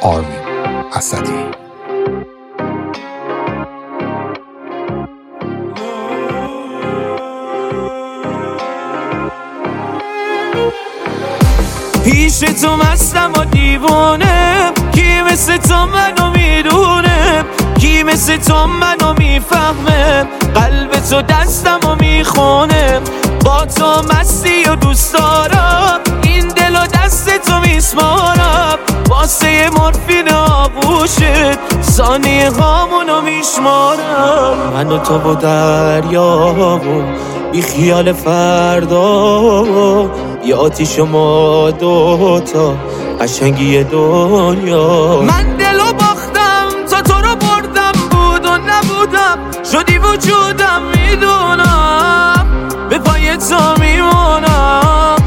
آرمین اسدی. پیش تو مستم و دیوانه، کی مثل تو منو میدونه، کی مثل تو منو میفهمه، قلب تو دستم و میخونه، با تو مستی و دوست دارم، این دل و دست تو میسمارم، واسه مورفین آغوشت ثانیه هامونو میشمارم. من و تو و دریا و بی خیال فردا، یه آتیش ما دوتا قشنگی دنیا. من دلو باختم تا تو رو بردم، بود و نبودم شدی وجودم، میدونم به پای تو میمونم.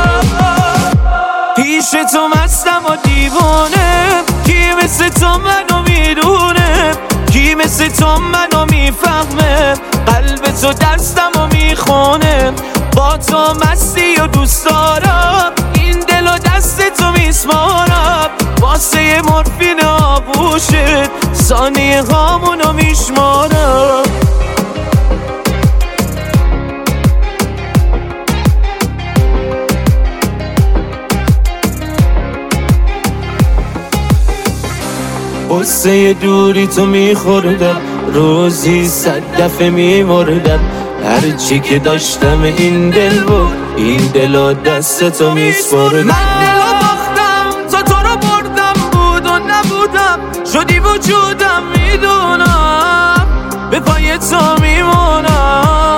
پیش تو مستم و دیوانه، کی مثل تو منو میدونه، کی مثل تو منو میفهمه، قلب تو دستم و میخونه، با تو مستی و دوست دارم، این دل و دست تو میسمارم، واسه مورفین آغوشت ثانیه هامونو میشمارم. قصه دوری تو میخوردم، روزی 100 دفعه میمردم، هرچی که داشتم این دل بود، این دل و دست تو میسپردم. من دلو باختم تا تو رو بردم، بود و نبودم شدی وجودم، میدونم به پای تو میمونم.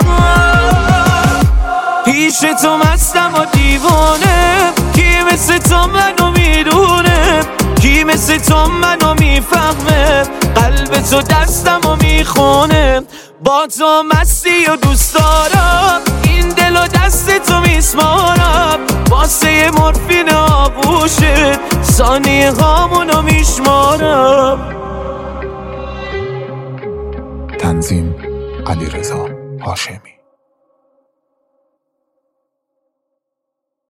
پیش تو مستم و دیوانه، کی مثل تو منو میدونه، کی مثل تو منو میفهمه، قلب تو دستم و میخونه، با تو مستی و دوست دارم، این دل و دست تو میسمارم، واسه مورفین آغوشت ثانیه هامونو میشمارم. تنظیم علیرضا هاشمی.